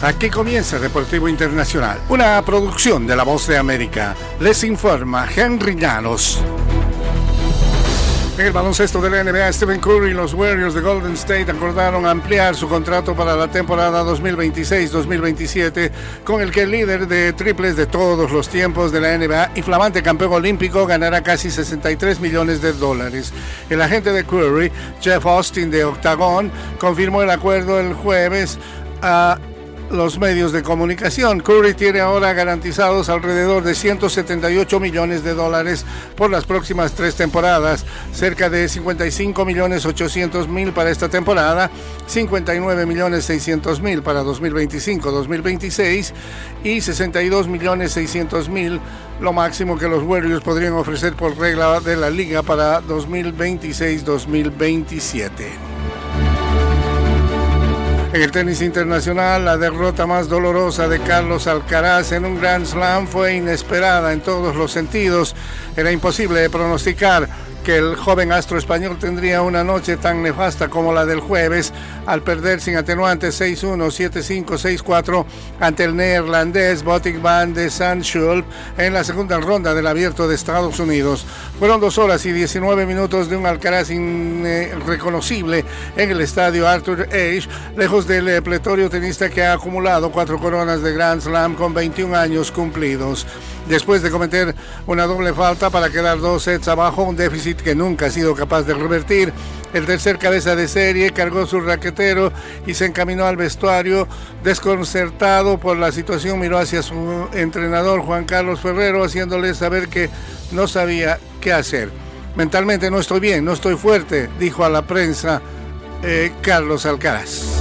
Aquí comienza Deportivo Internacional, una producción de La Voz de América. Les informa Henry Llanos. En el baloncesto de la NBA, Stephen Curry y los Warriors de Golden State acordaron ampliar su contrato para la temporada 2026-2027, con el que el líder de triples de todos los tiempos de la NBA y flamante campeón olímpico ganará casi $63 millones. El agente de Curry, Jeff Austin de Octagon, confirmó el acuerdo el jueves a los medios de comunicación. Curry tiene ahora garantizados alrededor de $178 millones por las próximas 3 temporadas, cerca de $55.800.000 para esta temporada, $59.600.000 para 2025-2026 y $62.600.000, lo máximo que los Warriors podrían ofrecer por regla de la liga para 2026-2027. En el tenis internacional, la derrota más dolorosa de Carlos Alcaraz en un Grand Slam fue inesperada en todos los sentidos. Era imposible pronosticar que el joven astro español tendría una noche tan nefasta como la del jueves, al perder sin atenuantes 6-1, 7-5, 6-4 ante el neerlandés Botic van de Zandschulp en la segunda ronda del Abierto de Estados Unidos. Fueron 2 horas y 19 minutos de un Alcaraz irreconocible en el estadio Arthur Ashe, lejos del pletórico tenista que ha acumulado 4 coronas de Grand Slam con 21 años cumplidos. Después de cometer una doble falta para quedar 2 sets abajo, un déficit que nunca ha sido capaz de revertir, el tercer cabeza de serie cargó su raquetero y se encaminó al vestuario. Desconcertado por la situación, miró hacia su entrenador Juan Carlos Ferrero, haciéndole saber que no sabía qué hacer. Mentalmente no estoy bien, no estoy fuerte, dijo a la prensa Carlos Alcaraz.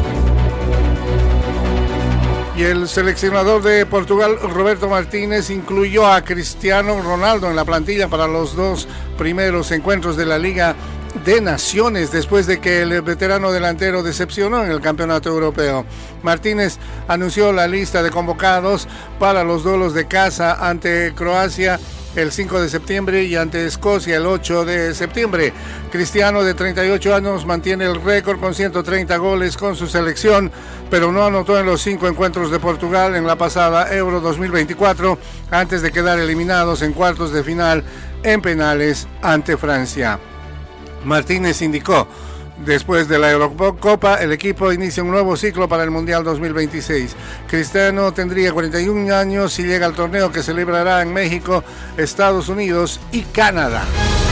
Y el seleccionador de Portugal, Roberto Martínez, incluyó a Cristiano Ronaldo en la plantilla para los 2 primeros encuentros de la Liga de Naciones, después de que el veterano delantero decepcionó en el campeonato europeo. Martínez anunció la lista de convocados para los duelos de casa ante Croacia el 5 de septiembre y ante Escocia el 8 de septiembre. Cristiano, de 38 años, mantiene el récord con 130 goles con su selección, pero no anotó en los 5 encuentros de Portugal en la pasada Euro 2024, antes de quedar eliminados en cuartos de final en penales ante Francia. Martínez indicó: después de la Eurocopa, el equipo inicia un nuevo ciclo para el Mundial 2026. Cristiano tendría 41 años si llega al torneo que celebrará en México, Estados Unidos y Canadá.